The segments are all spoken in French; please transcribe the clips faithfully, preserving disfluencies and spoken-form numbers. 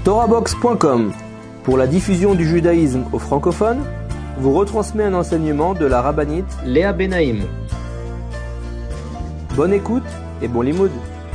Torahbox point com, pour la diffusion du judaïsme aux francophones, vous retransmet un enseignement de la rabbinite Léa Benaïm. Bonne écoute et bon limoud.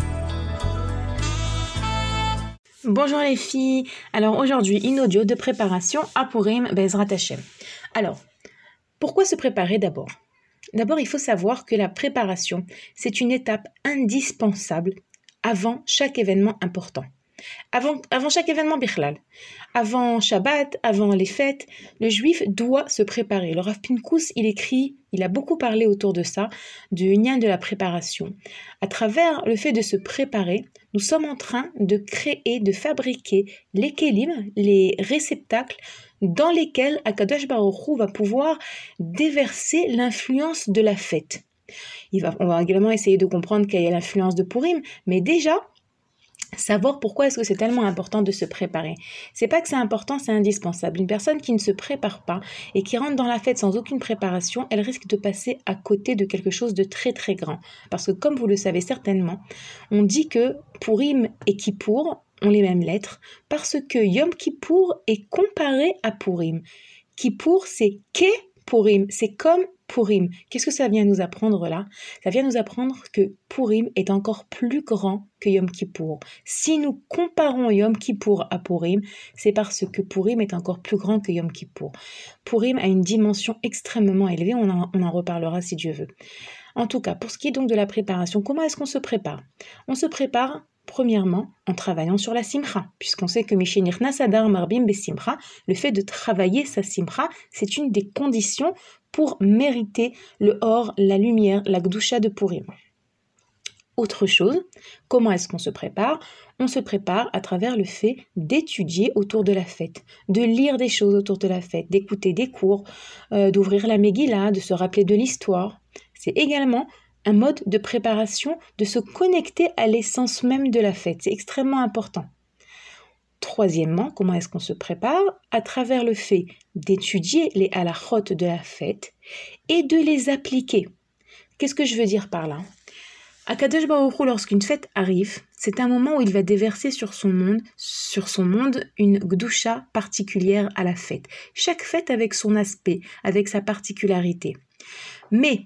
Bonjour les filles, alors aujourd'hui une audio de préparation à Purim Bezrat Hashem. Alors, pourquoi se préparer d'abord ? D'abord, il faut savoir que la préparation, c'est une étape indispensable avant chaque événement important. Avant, avant chaque événement bichlal, avant Shabbat, avant les fêtes, le juif doit se préparer. Le Rav Pinkus, il écrit, il a beaucoup parlé autour de ça, du lien de la préparation. À travers le fait de se préparer, nous sommes en train de créer, de fabriquer les kélim, les réceptacles dans lesquels Akadosh Baruch Hu va pouvoir déverser l'influence de la fête. Il va, on va également essayer de comprendre quelle est l'influence de Purim, mais déjà, savoir pourquoi est-ce que c'est tellement important de se préparer. C'est pas que c'est important, c'est indispensable. Une personne qui ne se prépare pas et qui rentre dans la fête sans aucune préparation, elle risque de passer à côté de quelque chose de très très grand. Parce que comme vous le savez certainement, on dit que Purim et Kippour ont les mêmes lettres parce que Yom Kippour est comparé à Purim. Kippour, c'est Ke Purim, c'est comme Purim. Qu'est-ce que ça vient nous apprendre là ? Ça vient nous apprendre que Purim est encore plus grand que Yom Kippour. Si nous comparons Yom Kippour à Purim, c'est parce que Purim est encore plus grand que Yom Kippour. Purim a une dimension extrêmement élevée, on en, on en reparlera si Dieu veut. En tout cas, pour ce qui est donc de la préparation, comment est-ce qu'on se prépare ? On se prépare premièrement en travaillant sur la simcha, puisqu'on sait que Mishenirnas Adar Marbim Besimcha, le fait de travailler sa simcha, c'est une des conditions pour mériter le or, la lumière, la gdusha de Purim. Autre chose, comment est-ce qu'on se prépare ? On se prépare à travers le fait d'étudier autour de la fête, de lire des choses autour de la fête, d'écouter des cours, euh, d'ouvrir la Megillah, de se rappeler de l'histoire. C'est également un mode de préparation, de se connecter à l'essence même de la fête. C'est extrêmement important. Troisièmement, comment est-ce qu'on se prépare ? À travers le fait d'étudier les halachot de la fête et de les appliquer. Qu'est-ce que je veux dire par là ? Akadosh Baruch Hu, lorsqu'une fête arrive, c'est un moment où il va déverser sur son monde, sur son monde une gdusha particulière à la fête. Chaque fête avec son aspect, avec sa particularité. Mais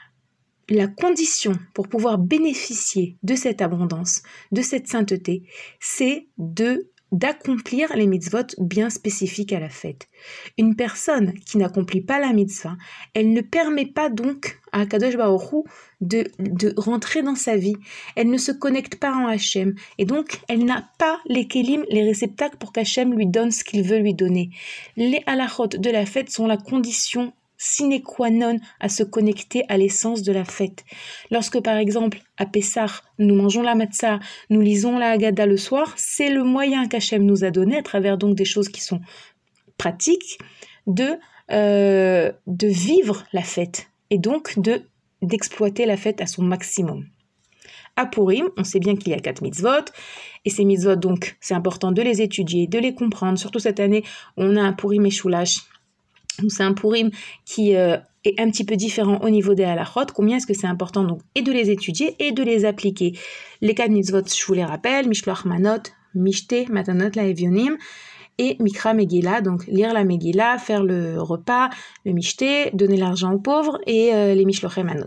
la condition pour pouvoir bénéficier de cette abondance, de cette sainteté, c'est de d'accomplir les mitzvot bien spécifiques à la fête. Une personne qui n'accomplit pas la mitzvah, elle ne permet pas donc à Kadosh Baruch Hu de, de rentrer dans sa vie. Elle ne se connecte pas en Hachem. Et donc, elle n'a pas les kélim, les réceptacles pour qu'Hachem lui donne ce qu'il veut lui donner. Les halachot de la fête sont la condition sine qua non à se connecter à l'essence de la fête. Lorsque par exemple à Pessah nous mangeons la matzah, nous lisons la Haggadah le soir, c'est le moyen qu'Hachem nous a donné à travers donc des choses qui sont pratiques de euh, de vivre la fête et donc de d'exploiter la fête à son maximum. À Purim, on sait bien qu'il y a quatre mitzvot, et ces mitzvot donc c'est important de les étudier, de les comprendre. Surtout cette année, on a un Purim Meshulash. C'est un Purim qui euh, est un petit peu différent au niveau des halachot. Combien est-ce que c'est important donc et de les étudier et de les appliquer. Les quatre mitzvot, je vous les rappelle, Mishloach Manot, Mishte, Matanot, la Evionim et Mikra Megillah, donc lire la Megillah, faire le repas, le Mishte, donner l'argent aux pauvres et euh, les Mishloach Manot.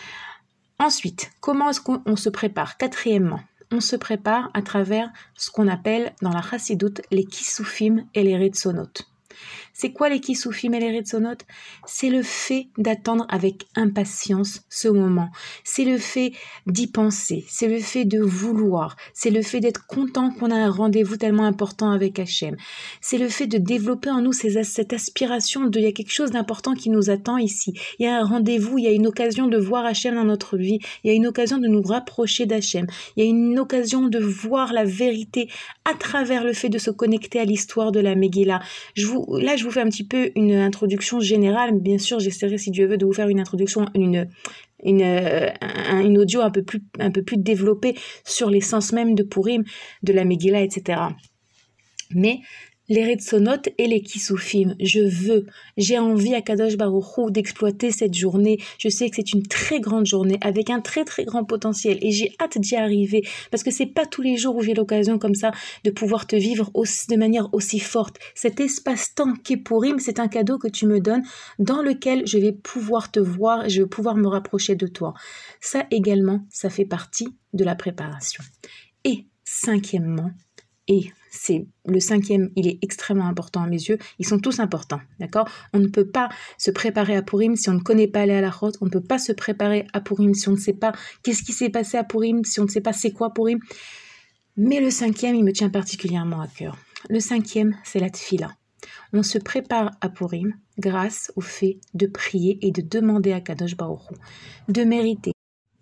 Ensuite, comment est-ce qu'on se prépare ? Quatrièmement, on se prépare à travers ce qu'on appelle dans la Chassidoute les Kisufim et les Retzonot. C'est quoi les Kisufim et les Retzonot ? C'est le fait d'attendre avec impatience ce moment. C'est le fait d'y penser. C'est le fait de vouloir. C'est le fait d'être content qu'on a un rendez-vous tellement important avec Hachem. C'est le fait de développer en nous ces, cette aspiration de il y a quelque chose d'important qui nous attend ici. Il y a un rendez-vous, il y a une occasion de voir Hachem dans notre vie. Il y a une occasion de nous rapprocher d'Hachem. Il y a une occasion de voir la vérité à travers le fait de se connecter à l'histoire de la Megillah. Je vous, là, je vous fais un petit peu une introduction générale. Bien sûr, j'essaierai, si Dieu veut, de vous faire une introduction, une, une, une audio un peu plus, un peu plus développée sur l'essence même de Purim, de la Megillah, et cetera. Mais les Retsonot et les Kisufim. Je veux, j'ai envie à Kadosh Baruch Hu d'exploiter cette journée. Je sais que c'est une très grande journée avec un très très grand potentiel et j'ai hâte d'y arriver parce que c'est pas tous les jours où j'ai l'occasion comme ça de pouvoir te vivre aussi, de manière aussi forte. Cet espace-temps qui est Purim, c'est un cadeau que tu me donnes dans lequel je vais pouvoir te voir et je vais pouvoir me rapprocher de toi. Ça également, ça fait partie de la préparation. Et cinquièmement, et c'est le cinquième, il est extrêmement important à mes yeux, ils sont tous importants, d'accord? On ne peut pas se préparer à Purim si on ne connaît pas les halachot, on ne peut pas se préparer à Purim si on ne sait pas qu'est-ce qui s'est passé à Purim, si on ne sait pas c'est quoi Purim. Mais le cinquième, il me tient particulièrement à cœur. Le cinquième, c'est la tfila. On se prépare à Purim grâce au fait de prier et de demander à Kadosh Baruch Hu de mériter,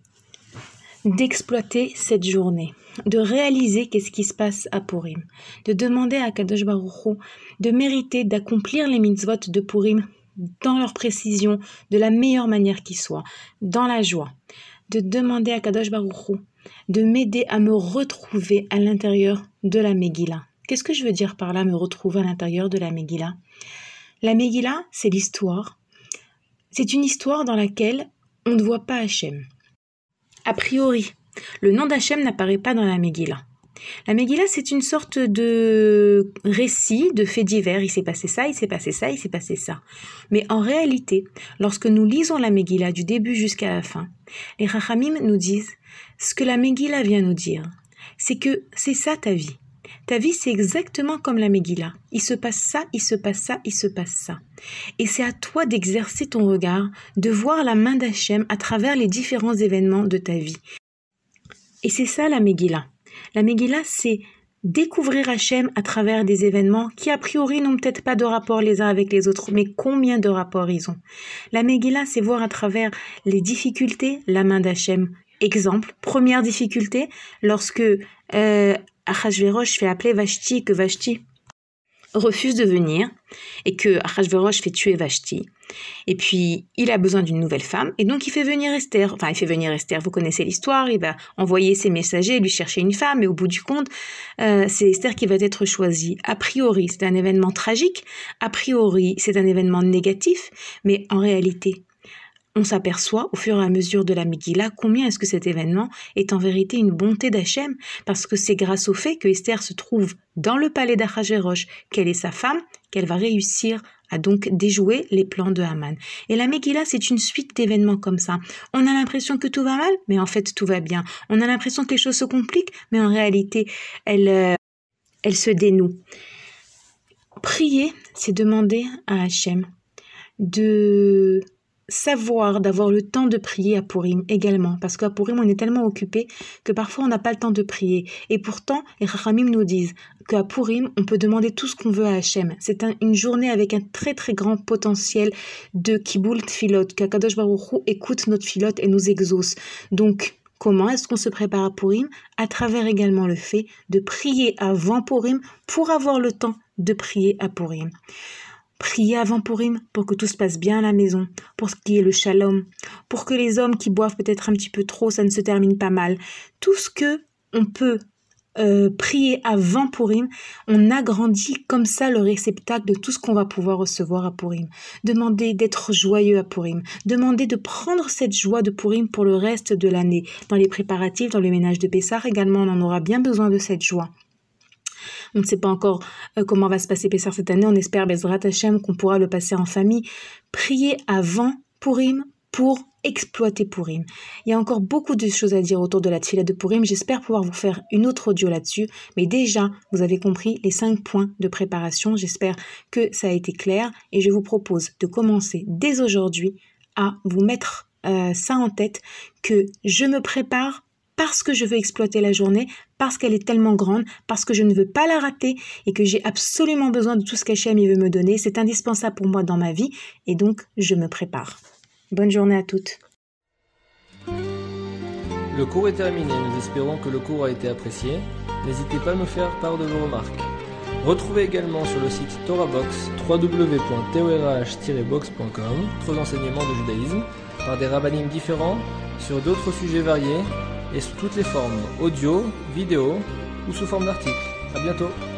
d'exploiter cette journée, de réaliser qu'est-ce qui se passe à Purim, de demander à Kadosh Baruch Hu de mériter d'accomplir les mitzvot de Purim dans leur précision, de la meilleure manière qui soit, dans la joie, de demander à Kadosh Baruch Hu de m'aider à me retrouver à l'intérieur de la Megillah. Qu'est-ce que je veux dire par là, me retrouver à l'intérieur de la Megillah? La Megillah, c'est l'histoire. C'est une histoire dans laquelle on ne voit pas Hachem. A priori, le nom d'Hachem n'apparaît pas dans la Megillah. La Megillah, c'est une sorte de récit, de faits divers. Il s'est passé ça, il s'est passé ça, il s'est passé ça. Mais en réalité, lorsque nous lisons la Megillah du début jusqu'à la fin, les Chachamim nous disent ce que la Megillah vient nous dire, c'est que c'est ça ta vie. Ta vie, c'est exactement comme la Megillah. Il se passe ça, il se passe ça, il se passe ça. Et c'est à toi d'exercer ton regard, de voir la main d'Hachem à travers les différents événements de ta vie. Et c'est ça la Megillah. La Megillah, c'est découvrir Hachem à travers des événements qui a priori n'ont peut-être pas de rapport les uns avec les autres, mais combien de rapports ils ont. La Megillah, c'est voir à travers les difficultés la main d'Hachem. Exemple, première difficulté, lorsque euh, Achashverosh fait appeler Vashti, que Vashti refuse de venir et que Achashverosh fait tuer Vashti. Et puis, il a besoin d'une nouvelle femme et donc il fait venir Esther. Enfin, il fait venir Esther, vous connaissez l'histoire, il va envoyer ses messagers lui chercher une femme et au bout du compte, euh, c'est Esther qui va être choisie. A priori, c'est un événement tragique, a priori, c'est un événement négatif, mais en réalité, on s'aperçoit au fur et à mesure de la Megillah combien est-ce que cet événement est en vérité une bonté d'Hachem, parce que c'est grâce au fait que Esther se trouve dans le palais d'Achashverosh, qu'elle est sa femme, qu'elle va réussir à donc déjouer les plans de Haman. Et la Megillah, c'est une suite d'événements comme ça. On a l'impression que tout va mal, mais en fait tout va bien. On a l'impression que les choses se compliquent, mais en réalité, elles, euh, elles se dénouent. Prier, c'est demander à Hachem de savoir, d'avoir le temps de prier à Purim également, parce qu'à Purim, on est tellement occupé que parfois on n'a pas le temps de prier. Et pourtant, les Chachamim nous disent qu'à Purim, on peut demander tout ce qu'on veut à Hachem. C'est un, une journée avec un très très grand potentiel de Kibul Tfilot, qu'Akadosh Baruch Hu écoute notre Tfilot et nous exauce. Donc, comment est-ce qu'on se prépare à Purim? À travers également le fait de prier avant Purim pour avoir le temps de prier à Purim. Prier avant Purim pour que tout se passe bien à la maison, pour ce qui est le shalom, pour que les hommes qui boivent peut-être un petit peu trop, ça ne se termine pas mal. Tout ce que on peut euh, prier avant Purim, on agrandit comme ça le réceptacle de tout ce qu'on va pouvoir recevoir à Purim. Demandez d'être joyeux à Purim, demandez de prendre cette joie de Purim pour le reste de l'année. Dans les préparatifs, dans le ménage de Pessah également, on en aura bien besoin de cette joie. On ne sait pas encore euh, comment va se passer Pessah cette année. On espère, Bezrat Hashem, qu'on pourra le passer en famille. Priez avant Purim pour exploiter Purim. Il y a encore beaucoup de choses à dire autour de la tfila de Purim. J'espère pouvoir vous faire une autre audio là-dessus. Mais déjà, vous avez compris les cinq points de préparation. J'espère que ça a été clair. Et je vous propose de commencer dès aujourd'hui à vous mettre euh, ça en tête, que je me prépare parce que je veux exploiter la journée, parce qu'elle est tellement grande, parce que je ne veux pas la rater et que j'ai absolument besoin de tout ce qu'Hachem veut me donner. C'est indispensable pour moi dans ma vie et donc je me prépare. Bonne journée à toutes. Le cours est terminé, nous espérons que le cours a été apprécié. N'hésitez pas à nous faire part de vos remarques. Retrouvez également sur le site TorahBox, w w w point torah tiret box point com, d'autres enseignements de judaïsme par des rabbinim différents sur d'autres sujets variés et sous toutes les formes, audio, vidéo ou sous forme d'articles. À bientôt.